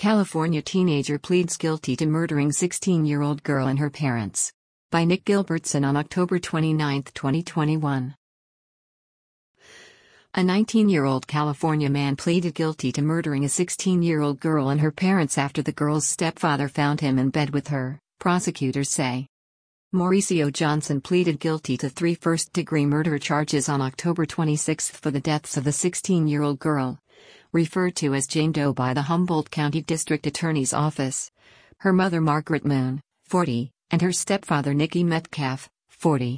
California teenager pleads guilty to murdering 16-year-old girl and her parents. By Nick Gilbertson on October 29, 2021. A 19-year-old California man pleaded guilty to murdering a 16-year-old girl and her parents after the girl's stepfather found him in bed with her, prosecutors say. Mauricio Johnson pleaded guilty to 3 first-degree murder charges on October 26 for the deaths of the 16-year-old girl, referred to as Jane Doe by the Humboldt County District Attorney's Office, her mother Margaret Moon, 40, and her stepfather Nicky Metcalf, 40.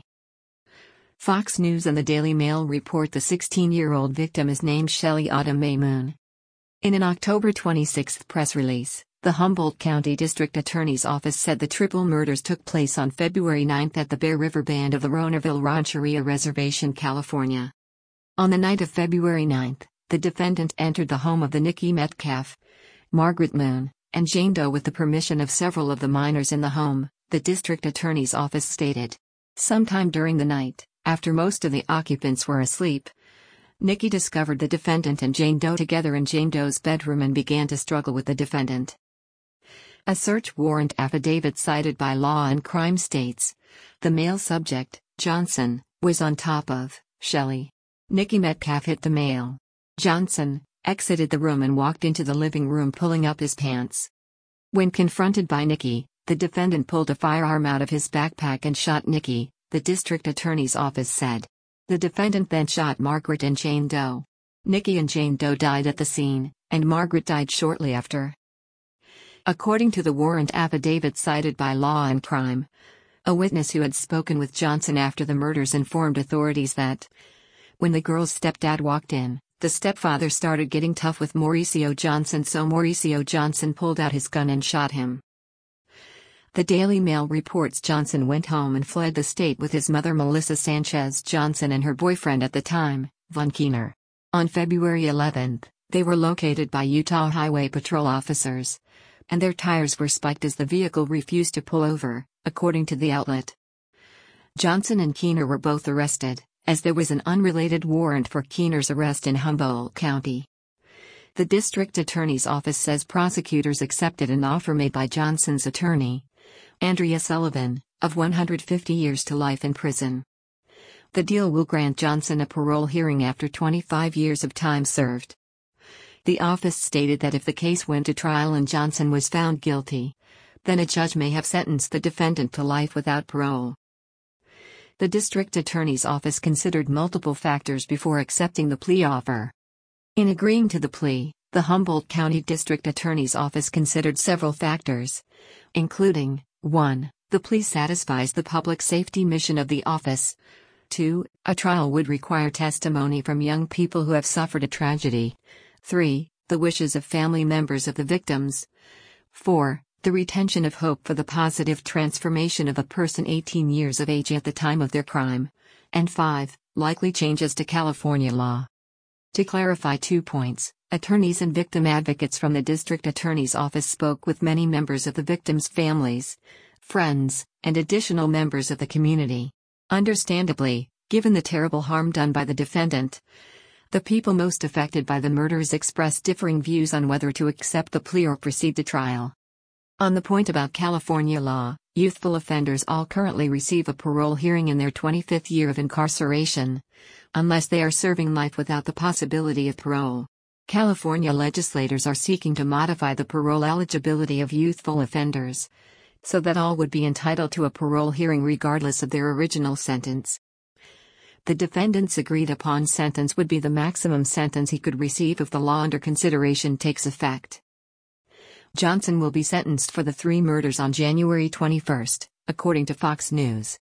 Fox News and the Daily Mail report the 16-year-old victim is named Shelley Autumn Mae Moon. In an October 26 press release, the Humboldt County District Attorney's Office said the triple murders took place on February 9 at the Bear River Band of the Ronerville Rancheria Reservation, California. On the night of February 9, the defendant entered the home of the Nicky Metcalf, Margaret Moon, and Jane Doe with the permission of several of the minors in the home, the district attorney's office stated. Sometime during the night, after most of the occupants were asleep, Nicky discovered the defendant and Jane Doe together in Jane Doe's bedroom and began to struggle with the defendant. A search warrant affidavit cited by Law and Crime states, the male subject, Johnson, was on top of Shelley. Nicky Metcalf hit the male. Johnson exited the room and walked into the living room pulling up his pants. When confronted by Nicky, the defendant pulled a firearm out of his backpack and shot Nicky, the district attorney's office said. The defendant then shot Margaret and Jane Doe. Nicky and Jane Doe died at the scene, and Margaret died shortly after. According to the warrant affidavit cited by Law and Crime, a witness who had spoken with Johnson after the murders informed authorities that, when the girl's stepdad walked in, the stepfather started getting tough with Mauricio Johnson, so Mauricio Johnson pulled out his gun and shot him. The Daily Mail reports Johnson went home and fled the state with his mother Melissa Sanchez Johnson and her boyfriend at the time, Von Keener. On February 11, they were located by Utah Highway Patrol officers, and their tires were spiked as the vehicle refused to pull over, according to the outlet. Johnson and Keener were both arrested, as there was an unrelated warrant for Keener's arrest in Humboldt County. The district attorney's office says prosecutors accepted an offer made by Johnson's attorney, Andrea Sullivan, of 150 years to life in prison. The deal will grant Johnson a parole hearing after 25 years of time served. The office stated that if the case went to trial and Johnson was found guilty, then a judge may have sentenced the defendant to life without parole. The district attorney's office considered multiple factors before accepting the plea offer. In agreeing to the plea, the Humboldt County District Attorney's Office considered several factors, including 1. The plea satisfies the public safety mission of the office. 2. A trial would require testimony from young people who have suffered a tragedy. 3. The wishes of family members of the victims. 4. The retention of hope for the positive transformation of a person 18 years of age at the time of their crime. And 5. Likely changes to California law. To clarify 2 points, attorneys and victim advocates from the district attorney's office spoke with many members of the victims' families, friends, and additional members of the community. Understandably, given the terrible harm done by the defendant, the people most affected by the murders expressed differing views on whether to accept the plea or proceed to trial. On the point about California law, youthful offenders all currently receive a parole hearing in their 25th year of incarceration, unless they are serving life without the possibility of parole. California legislators are seeking to modify the parole eligibility of youthful offenders, so that all would be entitled to a parole hearing regardless of their original sentence. The defendant's agreed-upon sentence would be the maximum sentence he could receive if the law under consideration takes effect. Johnson will be sentenced for the 3 murders on January 21, according to Fox News.